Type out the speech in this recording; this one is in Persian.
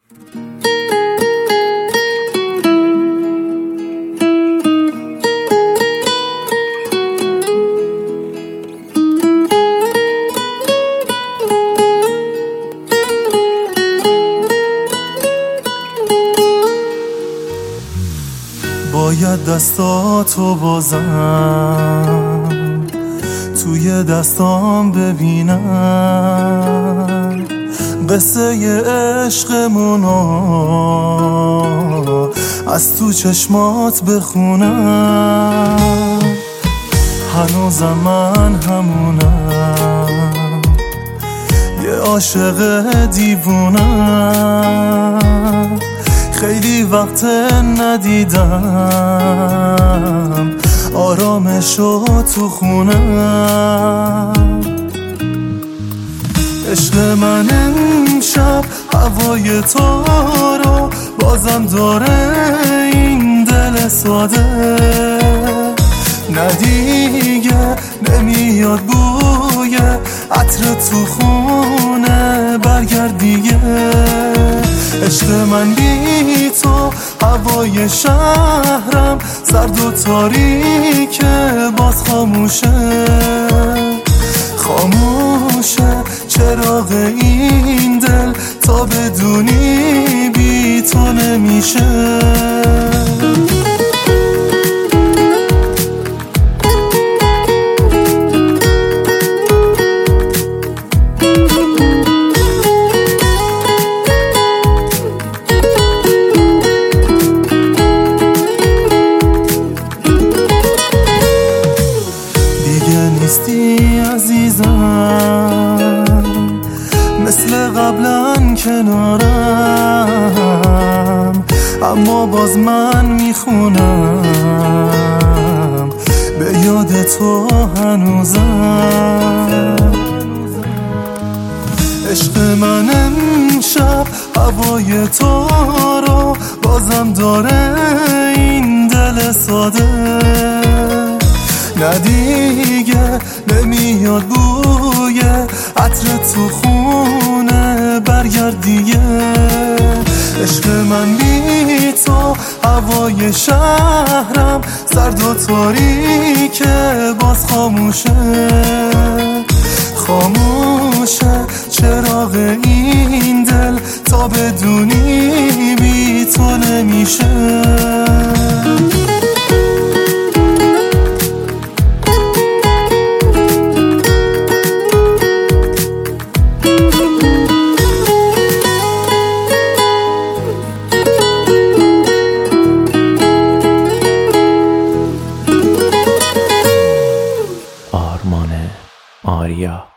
باید دستاتو بازم توی دستام ببینم، قصه عشقمونو از تو چشمات بخونم. هنوزم من همونم، یه عاشق دیوونم. خیلی وقت ندیدم آرامشو تو خونم. عشق من امشب هوای تو رو بازم داره، این دل ساده ندیگه نمیاد بوی عطر تو خونه برگرد دیگه. عشق من بی تو هوای شهرم سرد و تاریکه، باز خاموشه خاموشه چراغ این دل، تا بدونی بی تو نمیشه. نیستی عزیزم مثل قبلا کنارم، اما باز من میخونم به یاد تو هنوزم. عشق من امشب هوای تو رو بازم داره، این دل ساده ندیگه نمیاد بوی عطر تو خونه برگرد دیگه. عشق من بی تو هوای شهرم سرد و تاریکه، باز خاموشه خاموشه چراغ این دل، تا بدونی بی تو نمیشه. آرمان آریا